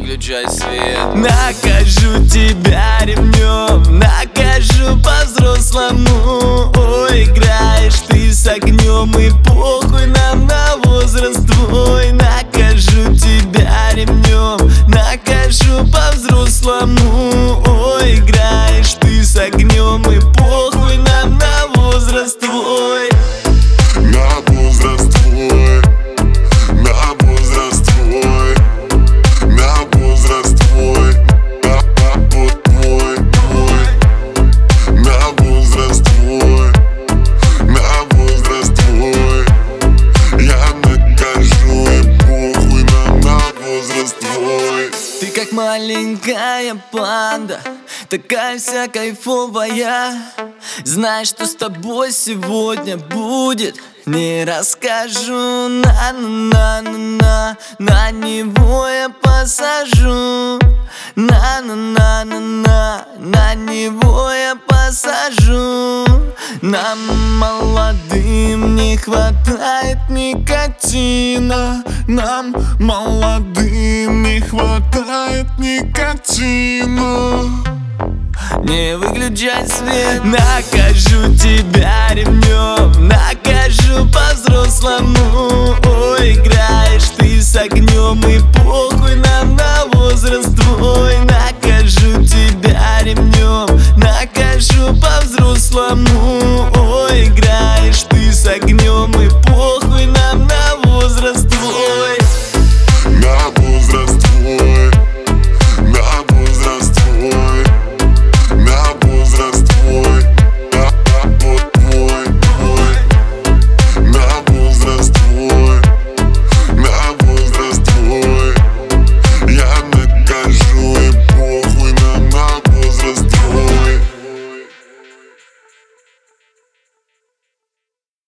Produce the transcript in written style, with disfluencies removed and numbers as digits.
выключай свет. Накажу тебя ремнем, накажу по-взрослому. Ой, играешь ты с огнем, и похуй нам на возраст твой. Накажу тебя ремнем, накажу по-взрослому. Ой, играешь ты с огнем, и похуй нам на возраст твой. На возраст твой, на возраст твой, на возраст твой, твой, на возраст твой, на возраст твой. Я накажу, и похуй нам на возраст твой. Ты как маленькая панда, такая вся кайфовая. Знаешь, что с тобой сегодня будет, не расскажу. На-на-на-на-на, на него я посажу. На-на-на-на-на, на него я посажу. Нам молодым не хватает никотина. Нам молодым не хватает никотина. Не выключай свет. Накажу тебя ремнем, накажу по-взрослому. Ой, играешь ты с огнем, и похуй